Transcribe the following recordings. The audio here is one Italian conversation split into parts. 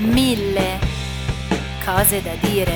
Mille cose da dire.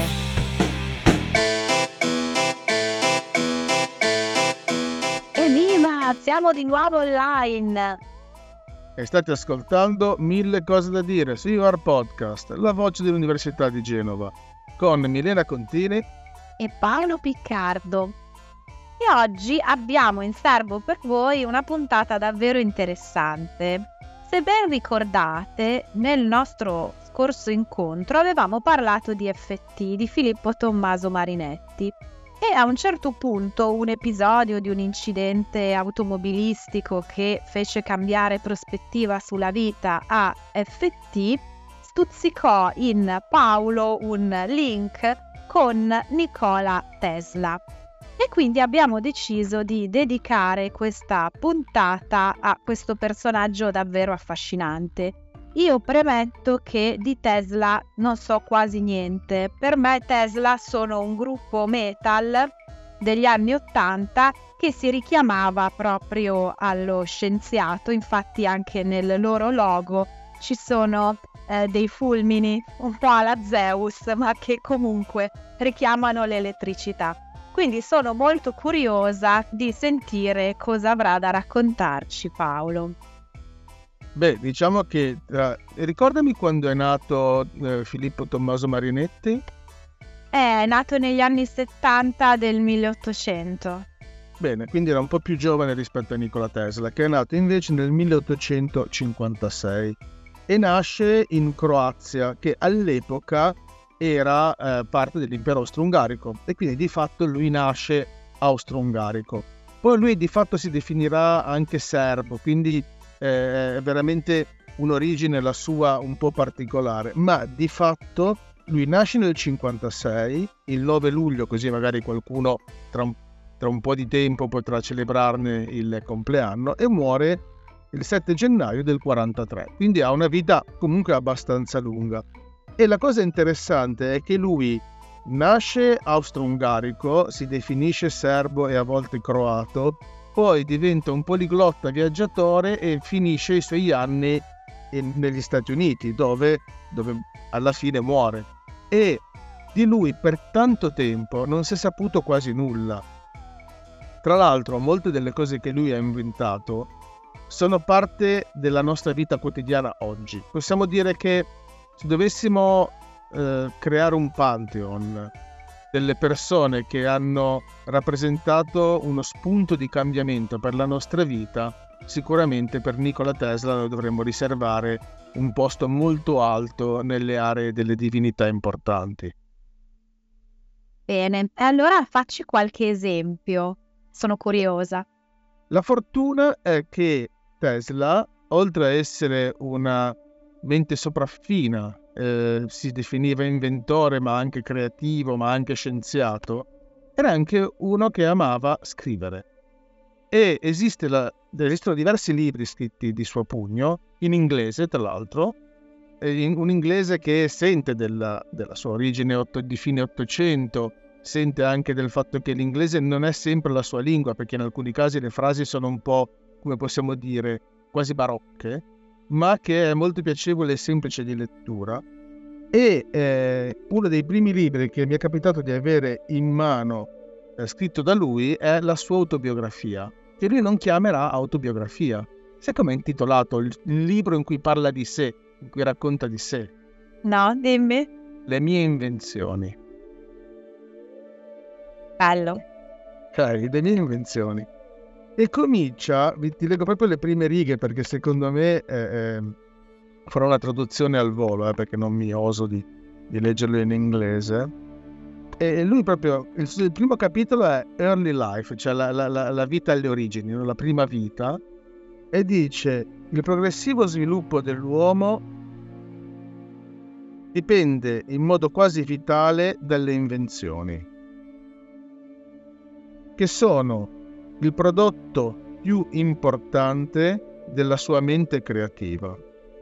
Evviva! Siamo di nuovo online! E state ascoltando Mille cose da dire su Your Podcast, la voce dell'Università di Genova, con Milena Contini E Paolo Piccardo. E oggi abbiamo in serbo per voi una puntata davvero interessante. Se ben ricordate, nel nostro scorso incontro avevamo parlato di FT, di Filippo Tommaso Marinetti, e a un certo punto un episodio di un incidente automobilistico che fece cambiare prospettiva sulla vita a FT stuzzicò in Paolo un link con Nikola Tesla. E quindi abbiamo deciso di dedicare questa puntata a questo personaggio davvero affascinante. Io premetto che di Tesla non so quasi niente. Per me Tesla sono un gruppo metal degli anni '80 che si richiamava proprio allo scienziato, infatti anche nel loro logo ci sono dei fulmini un po' alla Zeus, ma che comunque richiamano l'elettricità. Quindi sono molto curiosa di sentire cosa avrà da raccontarci Paolo. Beh, diciamo che ricordami quando è nato Filippo Tommaso Marinetti? È nato negli anni 70 del 1800. Bene, quindi era un po' più giovane rispetto a Nikola Tesla, che è nato invece nel 1856 e nasce in Croazia, che all'epoca era parte dell'impero austro-ungarico, e quindi di fatto lui nasce austro-ungarico. Poi lui di fatto si definirà anche serbo, quindi è veramente un'origine la sua un po' particolare, ma di fatto lui nasce nel 56, il 9 luglio, così magari qualcuno tra un po' di tempo potrà celebrarne il compleanno, e muore il 7 gennaio del 43, quindi ha una vita comunque abbastanza lunga. E la cosa interessante è che lui nasce austro-ungarico, si definisce serbo e a volte croato, poi diventa un poliglotta viaggiatore e finisce i suoi anni negli Stati Uniti, dove alla fine muore. E di lui per tanto tempo non si è saputo quasi nulla. Tra l'altro, molte delle cose che lui ha inventato sono parte della nostra vita quotidiana oggi. Possiamo dire che se dovessimo creare un pantheon delle persone che hanno rappresentato uno spunto di cambiamento per la nostra vita, sicuramente per Nikola Tesla lo dovremmo riservare un posto molto alto nelle aree delle divinità importanti. Bene, e allora facci qualche esempio, sono curiosa. La fortuna è che Tesla, oltre a essere una mente sopraffina, si definiva inventore ma anche creativo, ma anche scienziato, era anche uno che amava scrivere. E esistono diversi libri scritti di suo pugno, in inglese tra l'altro, un inglese che sente della sua origine di fine Ottocento, sente anche del fatto che l'inglese non è sempre la sua lingua, perché in alcuni casi le frasi sono un po', come possiamo dire, quasi barocche, ma che è molto piacevole e semplice di lettura. E uno dei primi libri che mi è capitato di avere in mano, scritto da lui, è la sua autobiografia, che lui non chiamerà autobiografia. Sai com'è intitolato il libro in cui parla di sé, in cui racconta di sé? No, dimmi. Le mie invenzioni. Bello. Le mie invenzioni. E comincia, ti leggo proprio le prime righe perché secondo me farò una traduzione al volo, perché non mi oso di leggerlo in inglese. E lui proprio, il primo capitolo è Early Life, cioè la vita alle origini, la prima vita, e dice: il progressivo sviluppo dell'uomo dipende in modo quasi vitale dalle invenzioni, che sono il prodotto più importante della sua mente creativa.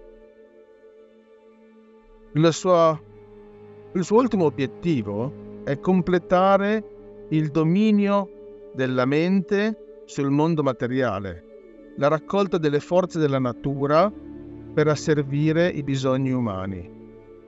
Il suo ultimo obiettivo è completare il dominio della mente sul mondo materiale, la raccolta delle forze della natura per asservire i bisogni umani.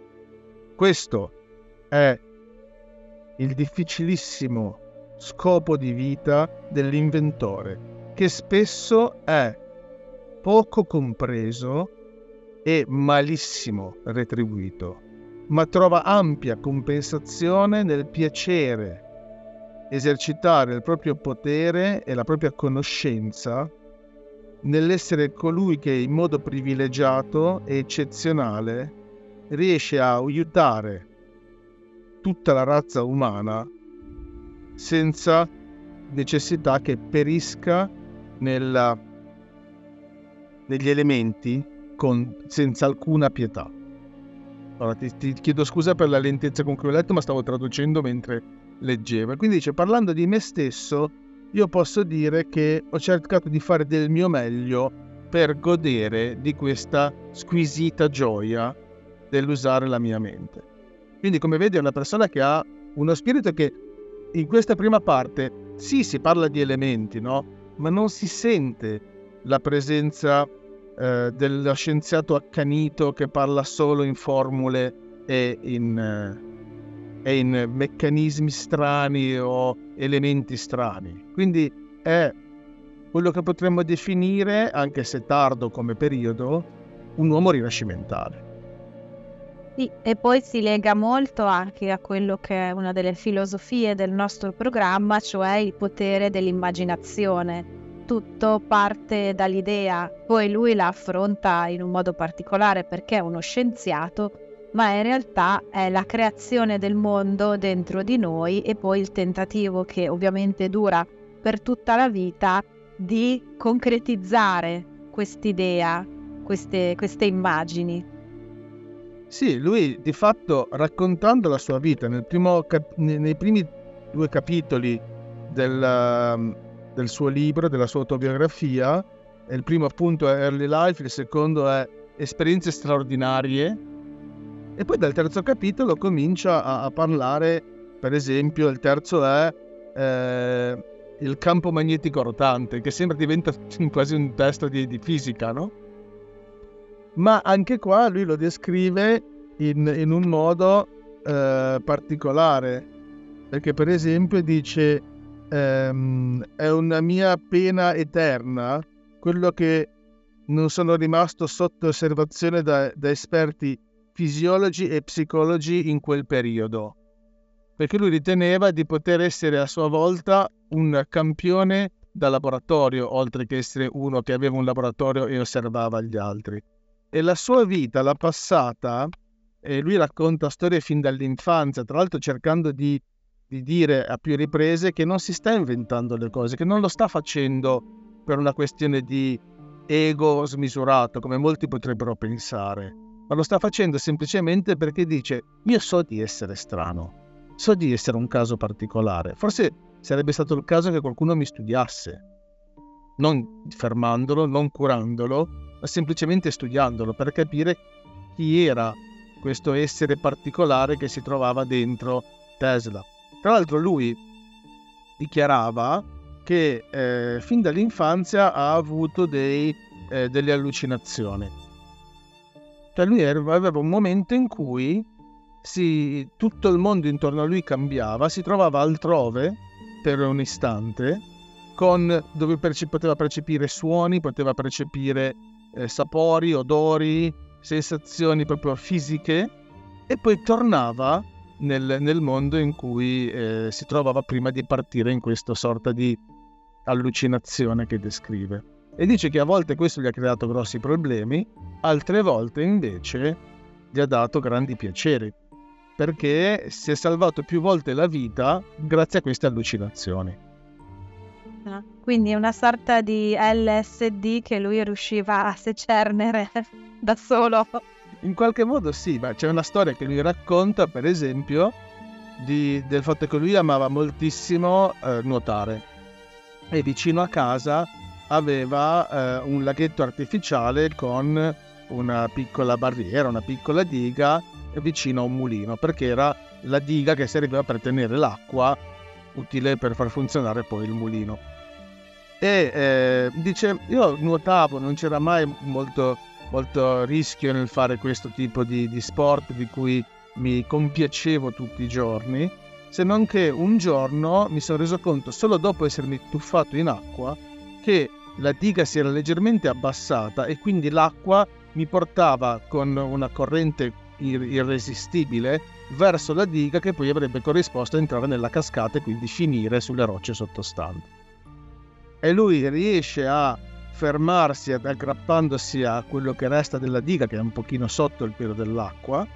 Questo è il difficilissimo scopo di vita dell'inventore, che spesso è poco compreso e malissimo retribuito, ma trova ampia compensazione nel piacere esercitare il proprio potere e la propria conoscenza nell'essere colui che in modo privilegiato e eccezionale riesce a aiutare tutta la razza umana senza necessità che perisca negli elementi senza alcuna pietà. Allora, ti chiedo scusa per la lentezza con cui ho letto, ma stavo traducendo mentre leggevo. E quindi dice, parlando di me stesso, io posso dire che ho cercato di fare del mio meglio per godere di questa squisita gioia dell'usare la mia mente. Quindi, come vedi, è una persona che ha uno spirito che in questa prima parte sì, si parla di elementi, no? Ma non si sente la presenza dello scienziato accanito che parla solo in formule e in meccanismi strani o elementi strani. Quindi è quello che potremmo definire, anche se tardo come periodo, un uomo rinascimentale. Sì, e poi si lega molto anche a quello che è una delle filosofie del nostro programma, cioè il potere dell'immaginazione. Tutto parte dall'idea, poi lui la affronta in un modo particolare perché è uno scienziato, ma in realtà è la creazione del mondo dentro di noi e poi il tentativo, che ovviamente dura per tutta la vita, di concretizzare quest'idea, queste immagini. Sì, lui di fatto, raccontando la sua vita nei primi 2 capitoli del suo libro, della sua autobiografia, il primo appunto è Early Life, il secondo è Esperienze straordinarie, e poi dal terzo capitolo comincia a parlare, per esempio il terzo è il campo magnetico rotante, che sembra diventa quasi un testo di fisica, no? Ma anche qua lui lo descrive in un modo particolare, perché per esempio dice è una mia pena eterna quello che non sono rimasto sotto osservazione da esperti fisiologi e psicologi in quel periodo, perché lui riteneva di poter essere a sua volta un campione da laboratorio, oltre che essere uno che aveva un laboratorio e osservava gli altri. E la sua vita l'ha passata, e lui racconta storie fin dall'infanzia, tra l'altro cercando di dire a più riprese che non si sta inventando le cose, che non lo sta facendo per una questione di ego smisurato, come molti potrebbero pensare, ma lo sta facendo semplicemente perché dice: io so di essere strano, so di essere un caso particolare, forse sarebbe stato il caso che qualcuno mi studiasse, non fermandolo, non curandolo, ma semplicemente studiandolo per capire chi era questo essere particolare che si trovava dentro Tesla. Tra l'altro lui dichiarava che fin dall'infanzia ha avuto delle allucinazioni. Cioè lui aveva un momento in cui tutto il mondo intorno a lui cambiava, si trovava altrove per un istante, dove poteva percepire suoni, poteva percepire sapori, odori, sensazioni proprio fisiche, e poi tornava nel mondo in cui si trovava prima di partire in questa sorta di allucinazione che descrive. E dice che a volte questo gli ha creato grossi problemi, altre volte invece gli ha dato grandi piaceri, perché si è salvato più volte la vita grazie a queste allucinazioni. Quindi è una sorta di LSD che lui riusciva a secernere da solo. In qualche modo sì, ma c'è una storia che lui racconta, per esempio, del fatto che lui amava moltissimo nuotare, e vicino a casa aveva un laghetto artificiale con una piccola barriera, una piccola diga vicino a un mulino, perché era la diga che serviva per tenere l'acqua utile per far funzionare poi il mulino. E dice: io nuotavo, non c'era mai molto rischio nel fare questo tipo di sport di cui mi compiacevo tutti i giorni, se non che un giorno mi sono reso conto, solo dopo essermi tuffato in acqua, che la diga si era leggermente abbassata e quindi l'acqua mi portava con una corrente irresistibile verso la diga, che poi avrebbe corrisposto a entrare nella cascata e quindi finire sulle rocce sottostanti. E lui riesce a fermarsi aggrappandosi a quello che resta della diga, che è un pochino sotto il piede dell'acqua,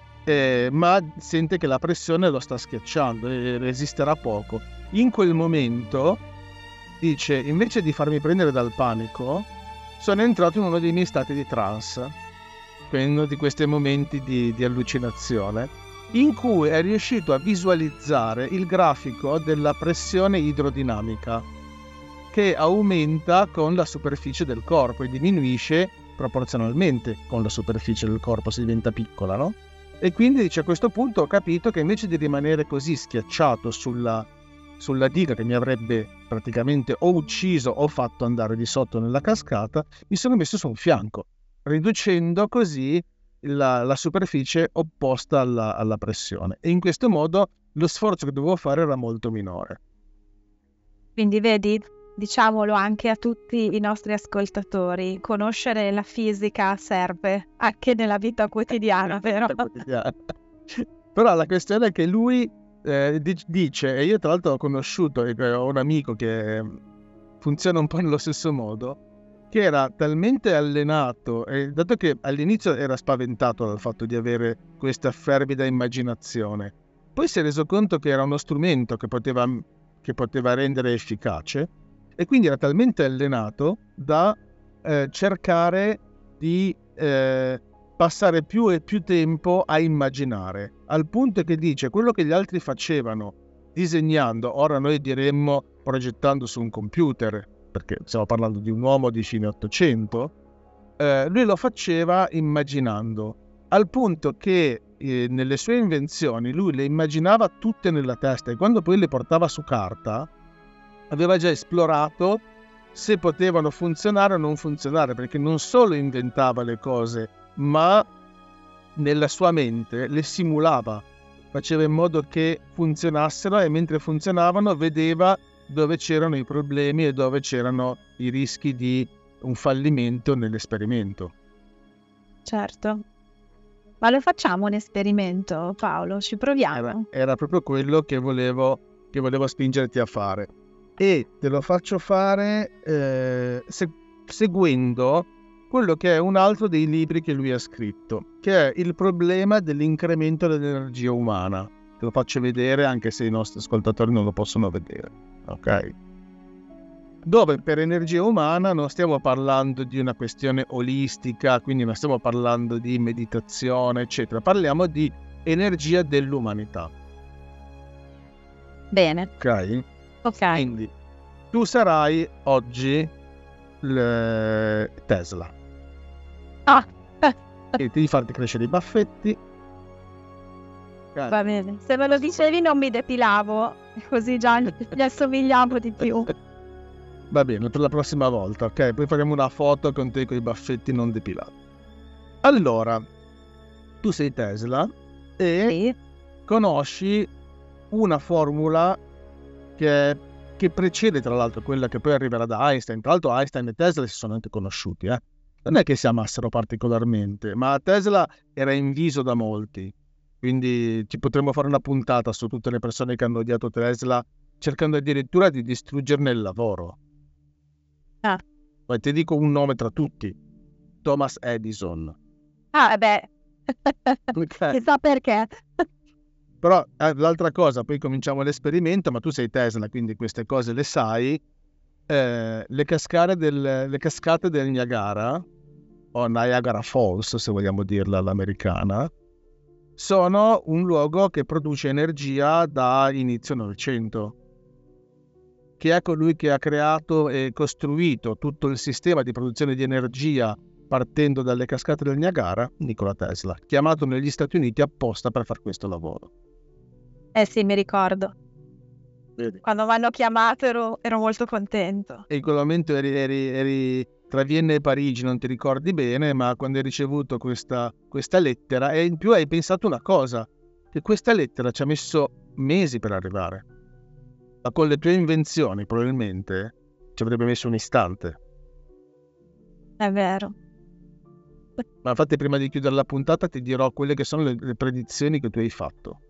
ma sente che la pressione lo sta schiacciando e resisterà poco. In quel momento dice, invece di farmi prendere dal panico, sono entrato in uno dei miei stati di trance, uno di questi momenti di allucinazione, in cui è riuscito a visualizzare il grafico della pressione idrodinamica, che aumenta con la superficie del corpo e diminuisce proporzionalmente con la superficie del corpo, si diventa piccola, no? E quindi dice, a questo punto ho capito che invece di rimanere così schiacciato sulla diga, che mi avrebbe praticamente o ucciso o fatto andare di sotto nella cascata, mi sono messo su un fianco, riducendo così la superficie opposta alla pressione, e in questo modo lo sforzo che dovevo fare era molto minore. Quindi vedi, diciamolo anche a tutti i nostri ascoltatori, conoscere la fisica serve anche nella vita quotidiana, vero? Però la questione è che lui dice, e io tra l'altro ho conosciuto, ho un amico che funziona un po' nello stesso modo, che era talmente allenato, e dato che all'inizio era spaventato dal fatto di avere questa fervida immaginazione, poi si è reso conto che era uno strumento che poteva rendere efficace, e quindi era talmente allenato da cercare di passare più e più tempo a immaginare, al punto che dice, quello che gli altri facevano disegnando, ora noi diremmo progettando su un computer, perché stiamo parlando di un uomo di fine 800, lui lo faceva immaginando, al punto che nelle sue invenzioni lui le immaginava tutte nella testa, e quando poi le portava su carta aveva già esplorato se potevano funzionare o non funzionare, perché non solo inventava le cose, ma nella sua mente le simulava, faceva in modo che funzionassero, e mentre funzionavano vedeva dove c'erano i problemi e dove c'erano i rischi di un fallimento nell'esperimento. Certo. Ma lo facciamo un esperimento, Paolo? Ci proviamo? Era proprio quello che volevo spingerti a fare, e te lo faccio fare seguendo quello che è un altro dei libri che lui ha scritto, che è Il problema dell'incremento dell'energia umana. Te lo faccio vedere, anche se i nostri ascoltatori non lo possono vedere, ok? Dove per energia umana non stiamo parlando di una questione olistica, quindi non stiamo parlando di meditazione, eccetera, parliamo di energia dell'umanità. Bene. Ok? Ok. Quindi tu sarai oggi Tesla. Ah, E devi farti crescere i baffetti. va bene. Se me lo dicevi non mi depilavo, così già gli assomigliamo di più. Va bene, per la prossima volta, ok? Poi faremo una foto con te con i baffetti non depilati. Allora, tu sei Tesla e Sì. conosci una formula che precede, tra l'altro, quella che poi arriverà da Einstein. Tra l'altro Einstein e Tesla si sono anche conosciuti, Non è che si amassero particolarmente, ma Tesla era inviso da molti. Quindi ci potremmo fare una puntata su tutte le persone che hanno odiato Tesla, cercando addirittura di distruggerne il lavoro. Ah. Ma ti dico un nome tra tutti: Thomas Edison. Ah, beh. Ok. Chissà perché. Però l'altra cosa, poi cominciamo l'esperimento, ma tu sei Tesla, quindi queste cose le sai. Le cascate del Niagara, o Niagara Falls se vogliamo dirla all'americana, sono un luogo che produce energia da inizio Novecento. Chi è colui che ha creato e costruito tutto il sistema di produzione di energia partendo dalle cascate del Niagara? Nikola Tesla, chiamato negli Stati Uniti apposta per fare questo lavoro. Sì, mi ricordo. Vedi? Quando mi hanno chiamato ero molto contento. E in quel momento eri tra Vienna e Parigi non ti ricordi bene, ma quando hai ricevuto questa lettera, e in più hai pensato una cosa, che questa lettera ci ha messo mesi per arrivare, ma con le tue invenzioni probabilmente ci avrebbe messo un istante. È vero. Ma infatti prima di chiudere la puntata ti dirò quelle che sono le predizioni che tu hai fatto.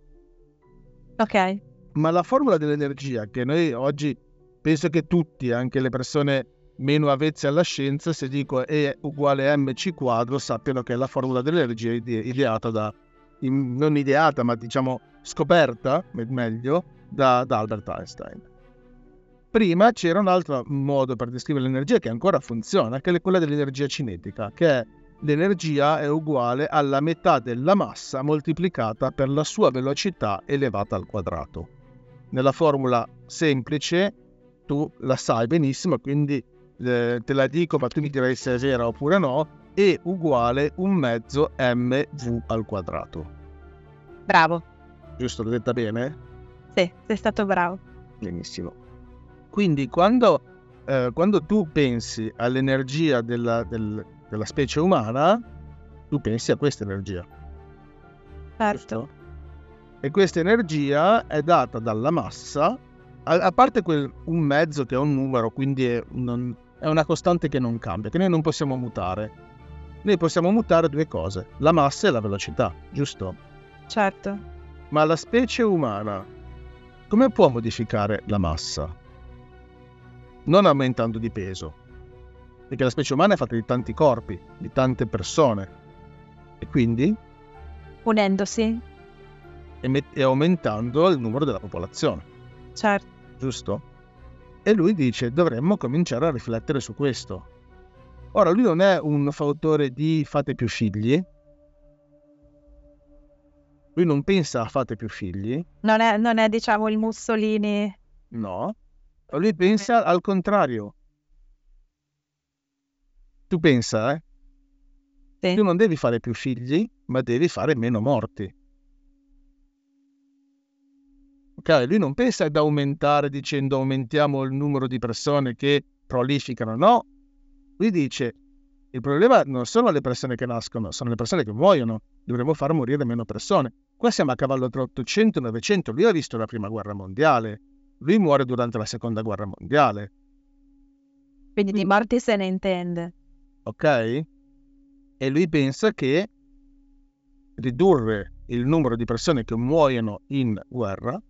Ok. Ma la formula dell'energia, che noi oggi penso che tutti, anche le persone meno avvezze alla scienza, se dico E uguale mc quadro, sappiano che è la formula dell'energia ideata non ideata, ma diciamo scoperta, meglio, da Albert Einstein. Prima c'era un altro modo per descrivere l'energia che ancora funziona, che è quella dell'energia cinetica, che è l'energia è uguale alla metà della massa moltiplicata per la sua velocità elevata al quadrato. Nella formula semplice tu la sai benissimo, quindi te la dico, ma tu mi dirai se è vera oppure no. E uguale 1 mezzo mv al quadrato. Bravo. Giusto, l'ho detta bene? Sì, sei stato bravo. Benissimo. Quindi quando tu pensi all'energia della specie umana, tu pensi a questa energia. Certo. Giusto? E questa energia è data dalla massa, a parte quel 1 mezzo che è un numero, quindi è una costante che non cambia, che noi non possiamo mutare. Noi possiamo mutare 2 cose, la massa e la velocità, giusto? Certo. Ma la specie umana come può modificare la massa? Non aumentando di peso, perché la specie umana è fatta di tanti corpi, di tante persone, e quindi Unendosi. e aumentando il numero della popolazione. Certo. Giusto? E lui dice dovremmo cominciare a riflettere su questo. Ora lui non è un fautore di fate più figli, lui non pensa a fate più figli, Non è diciamo il Mussolini. no, lui pensa al contrario. Tu pensa, Sì. tu non devi fare più figli, ma devi fare meno morti. Ok, lui non pensa ad aumentare dicendo aumentiamo il numero di persone che prolificano, no. Lui dice il problema non sono le persone che nascono, sono le persone che muoiono. Dovremmo far morire meno persone. Qua siamo a cavallo tra 800 e 900. Lui ha visto la prima guerra mondiale. Lui muore durante la seconda guerra mondiale. Quindi di morti se ne intende. Ok? E lui pensa che ridurre il numero di persone che muoiono in guerra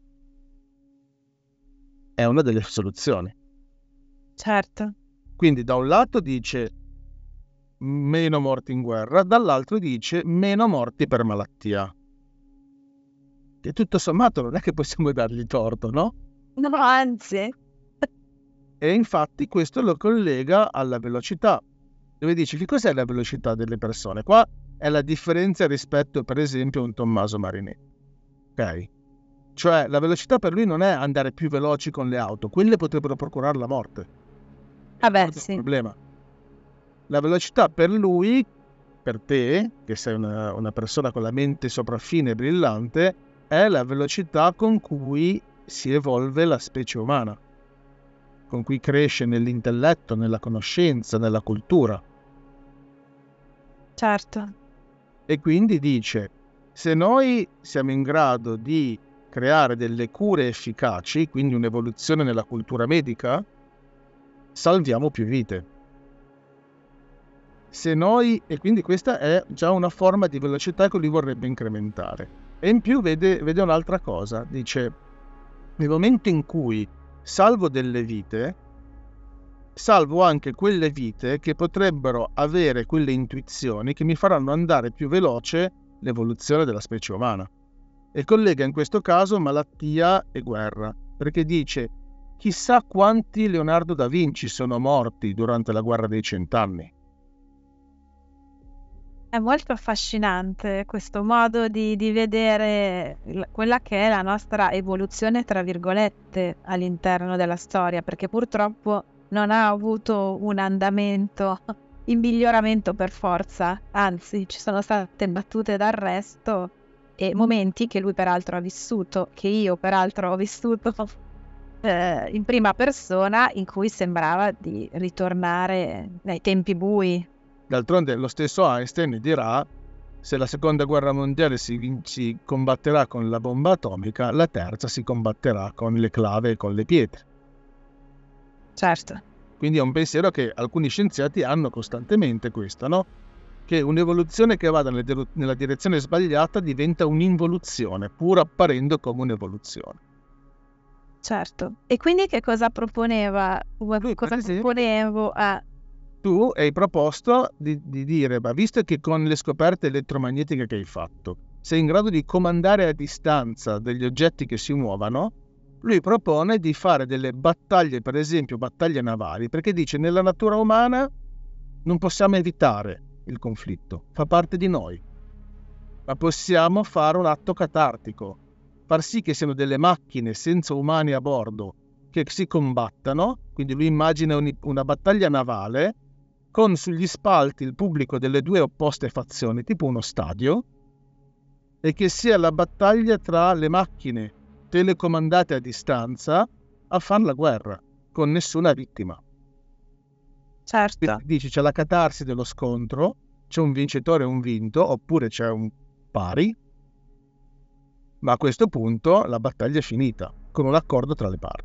è una delle soluzioni. Certo. Quindi da un lato dice meno morti in guerra, dall'altro dice meno morti per malattia. Che tutto sommato non è che possiamo dargli torto, no? No, anzi. E infatti questo lo collega alla velocità, dove dice che cos'è la velocità delle persone. Qua è la differenza rispetto per esempio a un Tommaso Marinetti. Ok? Cioè la velocità per lui non è andare più veloci con le auto, quelle potrebbero procurare la morte. Vabbè, sì. Problema. La velocità per lui, per te, che sei una persona con la mente sopraffine e brillante, è la velocità con cui si evolve la specie umana, con cui cresce nell'intelletto, nella conoscenza, nella cultura. Certo. E quindi dice, se noi siamo in grado di creare delle cure efficaci, quindi un'evoluzione nella cultura medica, salviamo più vite. E quindi questa è già una forma di velocità che lui vorrebbe incrementare. E in più vede un'altra cosa, dice, nel momento in cui salvo delle vite, salvo anche quelle vite che potrebbero avere quelle intuizioni che mi faranno andare più veloce l'evoluzione della specie umana. E collega in questo caso malattia e guerra, perché dice, chissà quanti Leonardo da Vinci sono morti durante la guerra dei 100 anni. È molto affascinante questo modo di vedere quella che è la nostra evoluzione, tra virgolette, all'interno della storia, perché purtroppo non ha avuto un andamento in miglioramento per forza, anzi ci sono state battute d'arresto e momenti che lui peraltro ha vissuto, che io peraltro ho vissuto, in prima persona in cui sembrava di ritornare nei tempi bui. D'altronde lo stesso Einstein dirà: se la seconda guerra mondiale si combatterà con la bomba atomica, la terza si combatterà con le clave e con le pietre. Certo. Quindi è un pensiero che alcuni scienziati hanno costantemente, questo, no? Che un'evoluzione che vada nella direzione sbagliata diventa un'involuzione, pur apparendo come un'evoluzione. Certo. E quindi che cosa proponeva? Lui, Cosa per esempio, proponevo? tu hai proposto di dire, ma visto che con le scoperte elettromagnetiche che hai fatto sei in grado di comandare a distanza degli oggetti che si muovano, lui propone di fare delle battaglie, per esempio battaglie navali, perché dice nella natura umana non possiamo evitare il conflitto, fa parte di noi, ma possiamo fare un atto catartico, far sì che siano delle macchine senza umani a bordo che si combattano. Quindi lui immagina una battaglia navale con sugli spalti il pubblico delle due opposte fazioni, tipo uno stadio, e che sia la battaglia tra le macchine telecomandate a distanza a fare la guerra, con nessuna vittima. Certo. Quindi dici, c'è la catarsi dello scontro, c'è un vincitore e un vinto, oppure c'è un pari, ma a questo punto la battaglia è finita, con un accordo tra le parti.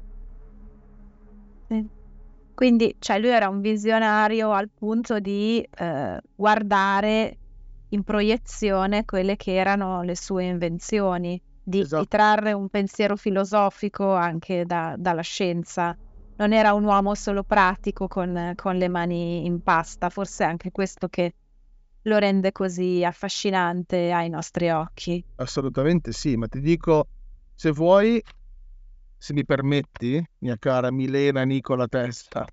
Sì. Quindi, lui era un visionario al punto di guardare in proiezione quelle che erano le sue invenzioni, di Esatto. trarre un pensiero filosofico anche dalla scienza. Non era un uomo solo pratico con le mani in pasta, forse è anche questo che lo rende così affascinante ai nostri occhi. Assolutamente sì, ma ti dico, se vuoi, se mi permetti, mia cara Milena Nikola Tesla,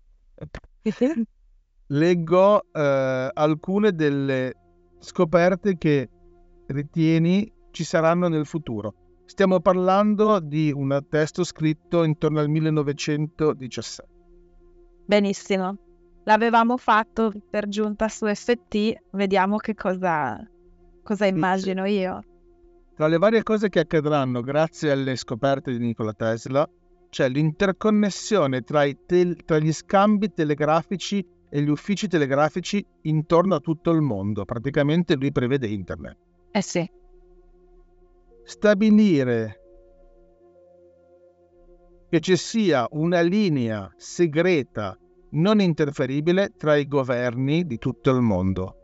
leggo alcune delle scoperte che ritieni ci saranno nel futuro. Stiamo parlando di un testo scritto intorno al 1917. Benissimo. L'avevamo fatto per giunta su FT, vediamo che cosa immagino io. Tra le varie cose che accadranno grazie alle scoperte di Nikola Tesla c'è l'interconnessione tra gli scambi telegrafici e gli uffici telegrafici intorno a tutto il mondo. Praticamente lui prevede internet. Sì. Stabilire che ci sia una linea segreta non interferibile tra i governi di tutto il mondo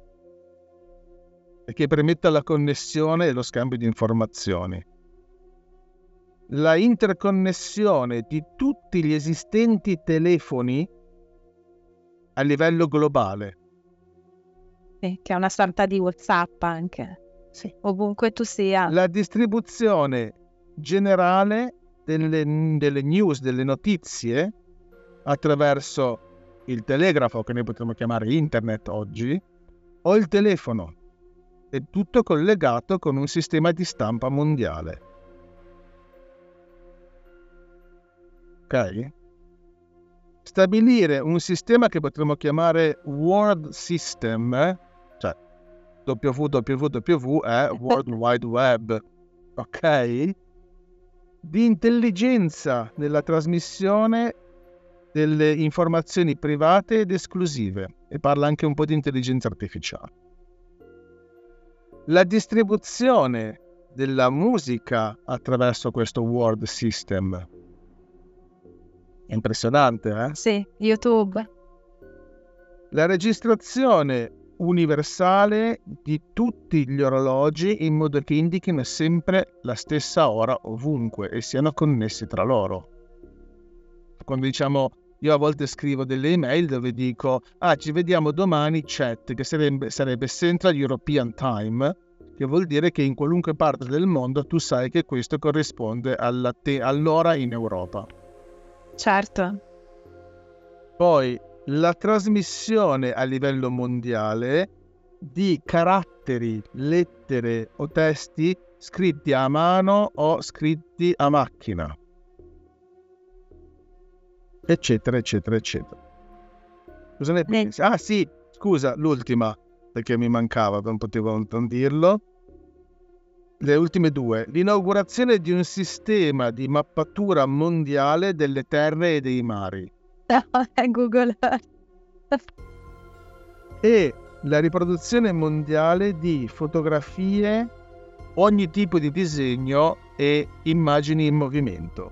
e che permetta la connessione e lo scambio di informazioni. La interconnessione di tutti gli esistenti telefoni a livello globale. Sì, che è una sorta di WhatsApp anche. Sì. Ovunque tu sia. La distribuzione generale delle news, delle notizie, attraverso il telegrafo, che noi potremmo chiamare internet oggi, o il telefono. È tutto collegato con un sistema di stampa mondiale. Ok? Stabilire un sistema che potremmo chiamare World System, cioè WWW è World Wide Web, ok? Di intelligenza nella trasmissione delle informazioni private ed esclusive, e parla anche un po' di intelligenza artificiale. La distribuzione della musica attraverso questo World System. È impressionante, eh? Sì, YouTube. La registrazione universale di tutti gli orologi in modo che indichino sempre la stessa ora ovunque e siano connessi tra loro. Quando diciamo, io a volte scrivo delle email dove dico ci vediamo domani chat, che sarebbe Central European Time, che vuol dire che in qualunque parte del mondo tu sai che questo corrisponde all'ora in Europa. Certo. Poi la trasmissione a livello mondiale di caratteri, lettere o testi scritti a mano o scritti a macchina, eccetera, eccetera, eccetera. Cosa ne pensi? Ah sì, scusa, l'ultima, perché mi mancava, non potevo non dirlo. le ultime due. L'inaugurazione di un sistema di mappatura mondiale delle terre e dei mari. Google Earth. E la riproduzione mondiale di fotografie, ogni tipo di disegno e immagini in movimento.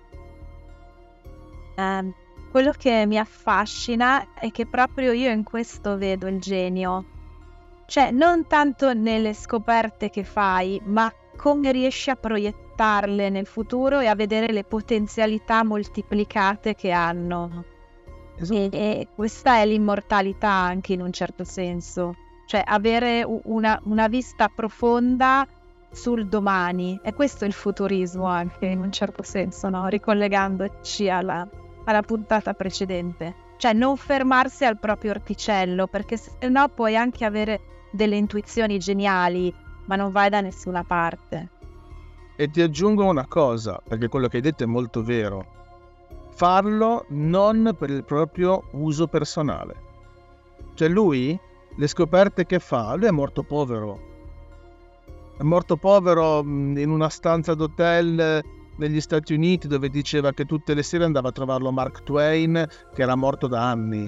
Quello che mi affascina è che proprio io in questo vedo il genio. Cioè, non tanto nelle scoperte che fai, ma come riesci a proiettarle nel futuro e a vedere le potenzialità moltiplicate che hanno. Esatto. E questa è l'immortalità anche in un certo senso. Cioè, avere una vista profonda sul domani. E questo è il futurismo anche in un certo senso, no? Ricollegandoci alla puntata precedente. Cioè, non fermarsi al proprio orticello, perché se no puoi anche avere delle intuizioni geniali, ma non vai da nessuna parte. E ti aggiungo una cosa, perché quello che hai detto è molto vero. Farlo non per il proprio uso personale. Cioè lui, le scoperte che fa, lui è morto povero. È morto povero in una stanza d'hotel negli Stati Uniti, dove diceva che tutte le sere andava a trovarlo Mark Twain, che era morto da anni,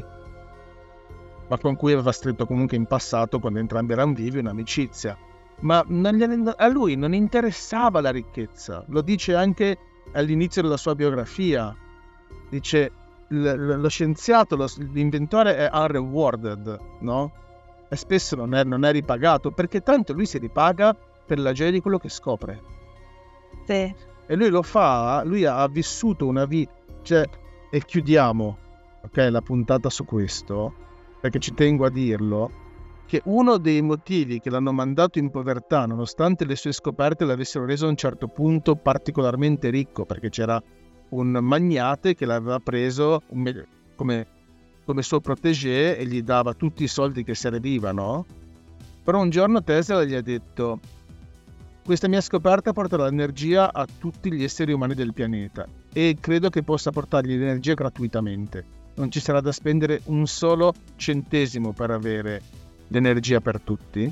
ma con cui aveva stretto comunque in passato, quando entrambi erano vivi, un'amicizia. Ma a lui non interessava la ricchezza. Lo dice anche all'inizio della sua biografia. Dice, lo scienziato, l'inventore è unrewarded, no? E spesso non è ripagato, perché tanto lui si ripaga per la gioia di quello che scopre. Sì. E lui lo fa, lui ha vissuto una vita, cioè, e chiudiamo, ok, la puntata su questo, perché ci tengo a dirlo, che uno dei motivi che l'hanno mandato in povertà, nonostante le sue scoperte l'avessero reso a un certo punto particolarmente ricco, perché c'era un magnate che l'aveva preso come suo protégé e gli dava tutti i soldi che servivano. Però un giorno Tesla gli ha detto: questa mia scoperta porterà l'energia a tutti gli esseri umani del pianeta e credo che possa portargli l'energia gratuitamente. Non ci sarà da spendere un solo centesimo per avere l'energia per tutti.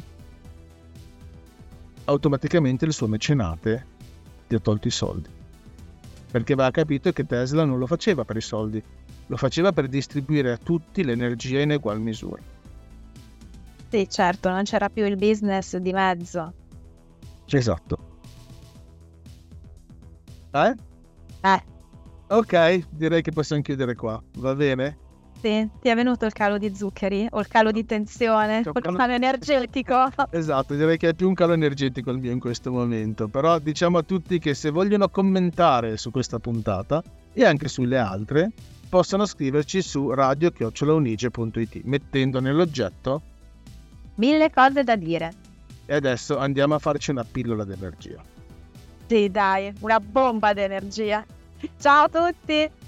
Automaticamente il suo mecenate gli ha tolto i soldi, perché aveva capito che Tesla non lo faceva per i soldi, lo faceva per distribuire a tutti l'energia in egual misura. Sì, certo, non c'era più il business di mezzo. Esatto. Ok, direi che possiamo chiudere qua, va bene? Sì, ti è venuto il calo di zuccheri o il calo di tensione, o il calo energetico? Esatto, direi che è più un calo energetico il mio in questo momento, però diciamo a tutti che se vogliono commentare su questa puntata e anche sulle altre, possono scriverci su radio@unice.it mettendo nell'oggetto 1000 cose da dire. e adesso andiamo a farci una pillola d'energia. Sì, dai, una bomba d'energia. Ciao a tutti!